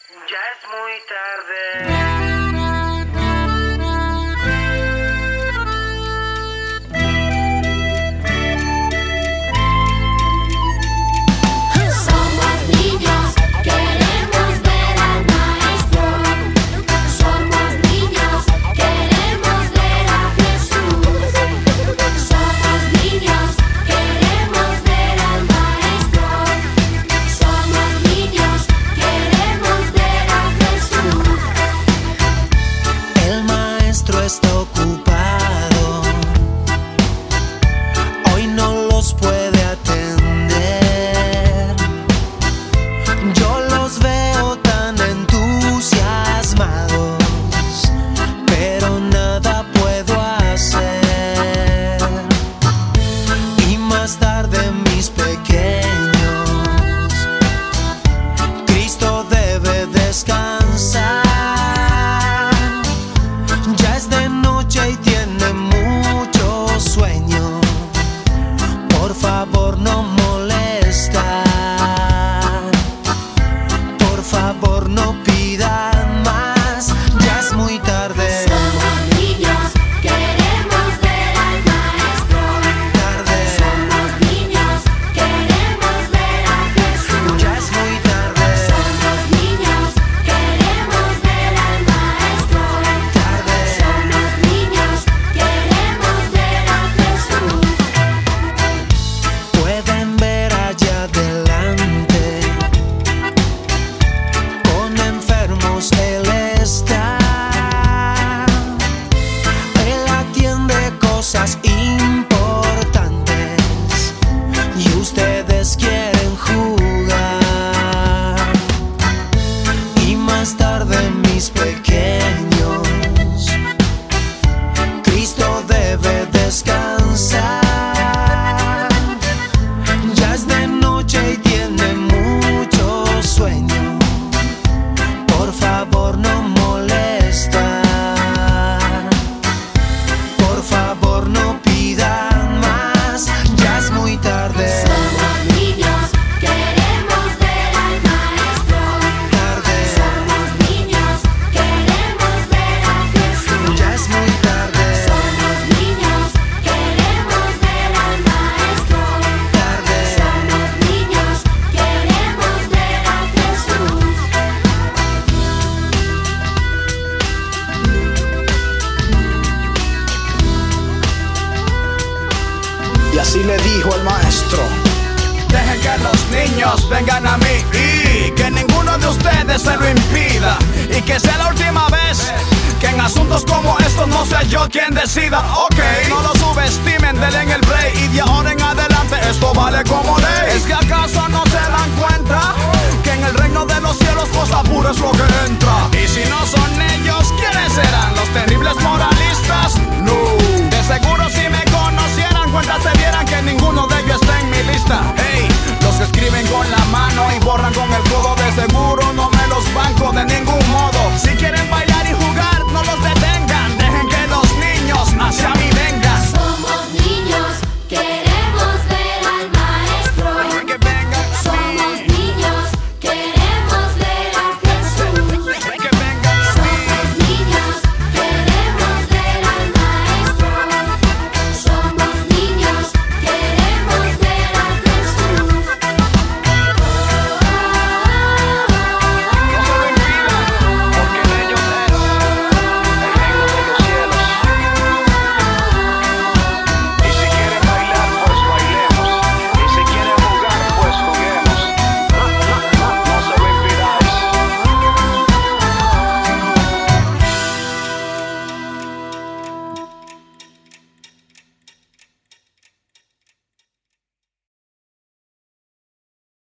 Ya es muy tarde. Está ocupado, hoy no los puede atender. Yo los veo tan entusiasmados, pero nada puedo hacer. Y más tarde mis pequeños, Cristo debe descansar. Ya es de noche y tiene mucho sueño. Por favor no molesta. Por favor no pidan más. Ya es muy tarde. Somos niños, queremos ver al maestro. Tarde. Somos niños, queremos ver a Jesús. Ya es muy tarde. Somos niños, queremos ver al maestro. Tarde. Somos niños, queremos ver a Jesús. Pueden ver allá adelante, con enfermos Él está. Él atiende cosas importantes y ustedes quieren jugar. Y más tarde mis pequeños, Cristo debe descansar. Ya es de noche y tiene mucho sueño. Por favor no molesta. Por favor no pidan más. Ya es muy tarde. Somos niños, queremos ver al maestro. Tarde. Somos niños, queremos ver a Jesús. Ya es muy tarde. Somos niños, queremos ver al maestro. Tarde. Somos niños, queremos ver a Jesús. Y así le dijo el maestro: dejen que los niños vengan a mí y que ninguno de ustedes se lo impida. Y que sea la última vez que en asuntos como estos no sea yo quien decida. Ok, no lo subestimen, denle en el break. Y de ahora en adelante esto vale como ley. ¿Es que acaso no se dan cuenta